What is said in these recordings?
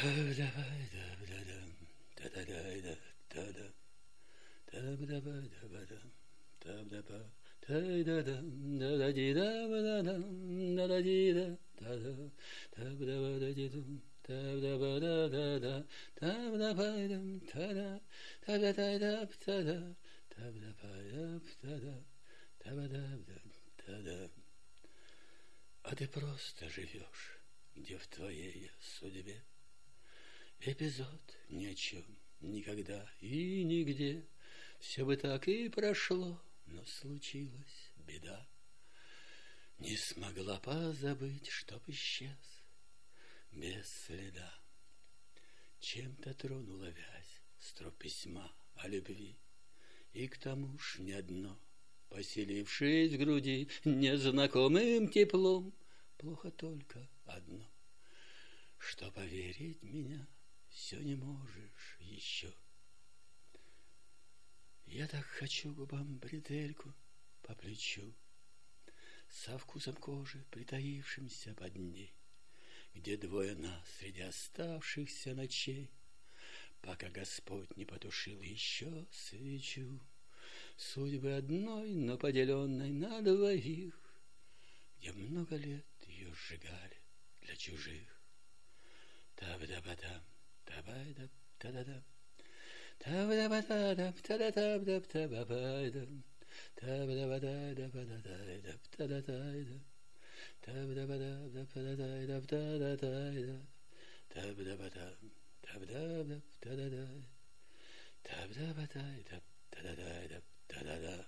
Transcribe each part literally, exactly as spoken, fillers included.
А ты просто живешь, где в твоей судьбе эпизод ни о чем, никогда и нигде. Все бы так и прошло, но случилась беда. Не смогла позабыть, чтоб исчез без следа. Чем-то тронула вязь строк письма о любви, и к тому ж не одно, поселившись в груди незнакомым теплом, плохо только одно, что поверить меня все не можешь еще. Я так хочу губам бретельку по плечу, со вкусом кожи, притаившимся под ней, где двое нас среди оставшихся ночей, пока Господь не потушил еще свечу. Судьбы одной, но поделенной на двоих, где много лет ее сжигали для чужих. Таб-да-ба-дам, табай-даб, та-да-дам, таб-да-ба-да-дам, та-да-даб-даб, та-ба-бай-дам, таб-да-ба-да-да-ба-да-дай-даб, та-да-дай-дам, таб-да-ба-да-даб, та-да-дай-даб, та-да-дай-дам, таб-да-ба-дам, таб-да-даб, та-да-дай, таб-да-ба-дай-даб, та-да-дай-даб, та-да-да.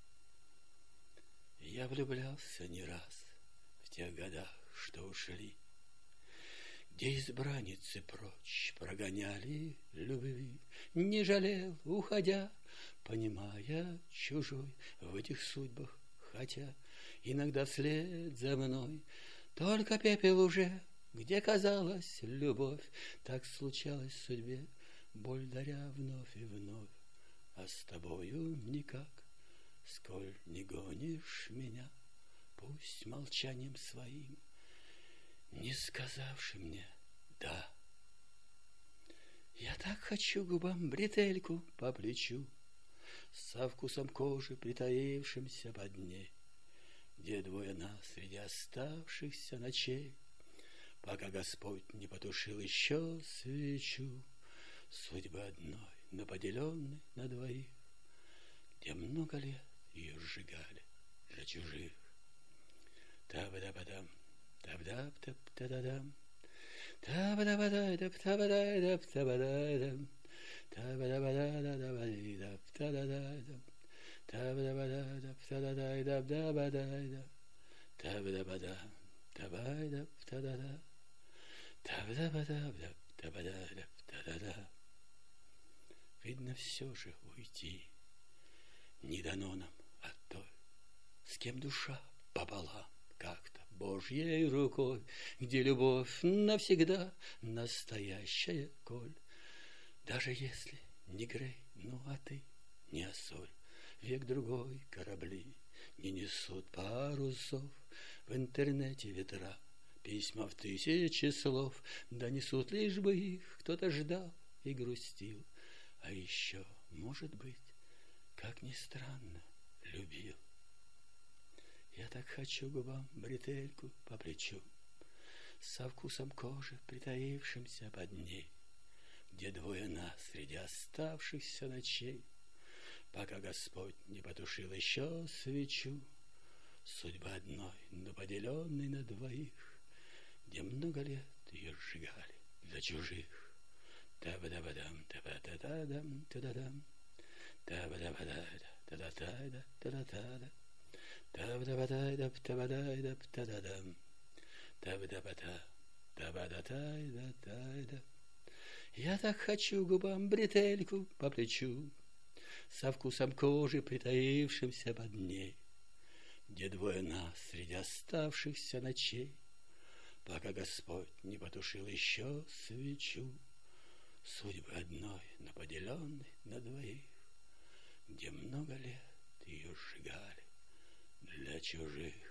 Я влюблялся не раз в тех годах, что ушли, где избранницы прочь прогоняли любви. Не жалел, уходя, понимая чужой в этих судьбах, хотя иногда вслед за мной только пепел уже, где казалась любовь. Так случалось в судьбе, боль даря вновь и вновь, а с тобою никак. Сколь не гонишь меня, пусть молчанием своим, не сказавши мне «да». Я так хочу губам бретельку по плечу, со вкусом кожи, притаившимся под ней, где двое нас среди оставшихся ночей, пока Господь не потушил еще свечу. Судьбы одной, но поделенной на двоих, где много лет ее сжигали для чужих. Таб-да-ба-дам, таб-даб-даб, та-да-дам, таб-да-ба-дай-даб, таб-дай-даб, таб-дай-дам, таб-да-ба-да-да-да-ба-ди-даб, та-да-дай-дам, таб-да-ба-да-даб, та-да-дай-даб, да-ба-дай-даб, таб-да-ба-дам, табай-даб, та-да-да, таб-да-ба-даб, таб-дай-даб, та-да-да. Видно, все же уйти не дано нам от той, с кем душа пополам, как-то Божьей рукой, где любовь навсегда настоящая, коль. Даже если не Грей, ну а ты не Осоль, век другой корабли не несут парусов, в интернете ветра письма в тысячи слов, да несут, лишь бы их кто-то ждал и грустил. А еще, может быть, как ни странно, любил. Я так хочу губам бретельку по плечу, со вкусом кожи, притаившимся под ней, где двое нас среди оставшихся ночей, пока Господь не потушил еще свечу. Судьба одной, но поделенной на двоих, где много лет ее сжигали для чужих. Та-ба-да-ба-дам, та-ба-да-да-дам, та-да-дам, та-ба-да-ба-да-да, та-да-да-да, та-да-да-да, та-ба-да-ба-да-да, та-ба-да-да, та-да-дам, та-ба-да-ба-да, та-ба-да-да-да-да. Я так хочу губам бретельку по плечу, со вкусом кожи, притаившимся под ней, где двое нас среди оставшихся ночей, пока Господь не потушил еще свечу. Судьбы одной, но поделенной на двоих, где много лет ее сжигали для чужих.